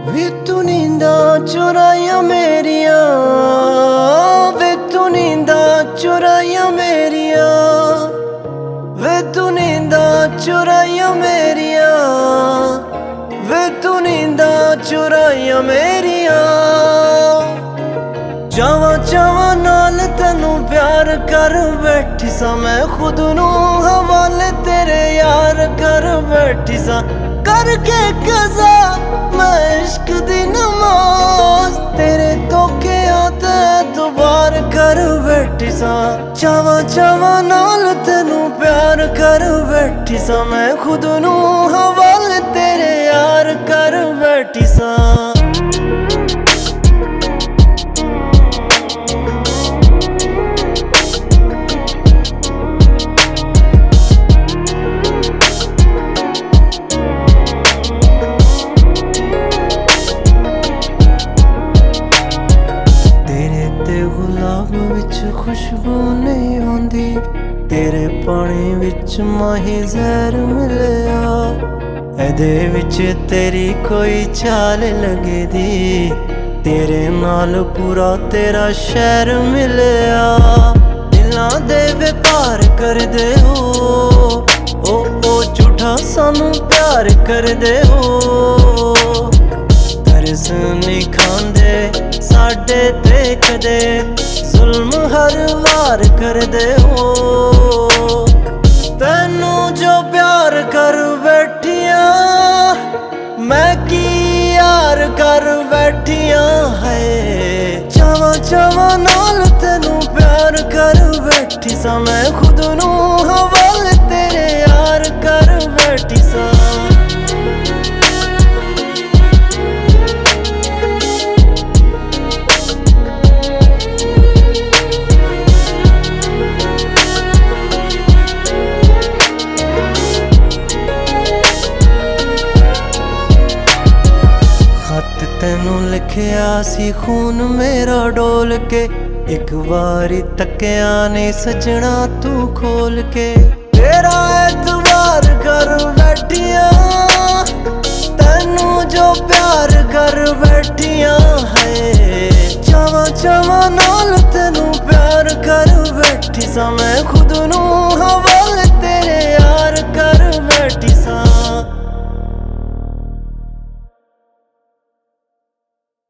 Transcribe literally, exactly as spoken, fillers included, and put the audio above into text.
वे तू नींदा चुराइया मेरिया, वे तू नींदा चुराइया मेरिया, वे तू नींदा चुराइया मेरिया, वे तू नींदा चुराइया मेरिया। चावां चावां नाल तैनू प्यार कर बैठी सा, मैं खुद नू हवाले तेरे यार कर बैठी सा। करके कज़ा मैं इश्क दी नमाज, तेरे धोखे आते तू बार कर बैठी सा। चावां चावां नाल तैनू प्यार कर बैठी सा, मैं खुद नू हवाले तेरे यार कर बैठी सा। गुलाब विच खुशबू नहीं आंदी, तेरे पानी विच माही जहर मिलिया। एदे विच तेरी कोई चाल लगदी, तेरे नाल पूरा तेरा शहर मिलिया। दिलां दे व्यापार कर दे हो, ओ ओ झूठा सानू प्यार कर दे हो। तरस नहीं खांदे साडे ते कदे, जुल्म हर वार कर दे हो। तैनू जो प्यार कर बैठिया, मैं की यार कर बैठिया है। चावां चावां नाल तैनू प्यार कर बैठी सा, मैं खुद नू हवाले तेरे यार कर बैठी सा। तैनू लिखिया सी खून मेरा डोल के, एक बारी तकिया नहीं सजना तू खोल के। तेरा एतबार कर बैठिया, तैनू जो प्यार कर बैठिया है। चावां चावां नाल तैनू प्यार कर बैठी सा, मैं खुद नू हवाले तेरे यार कर बैठी सा।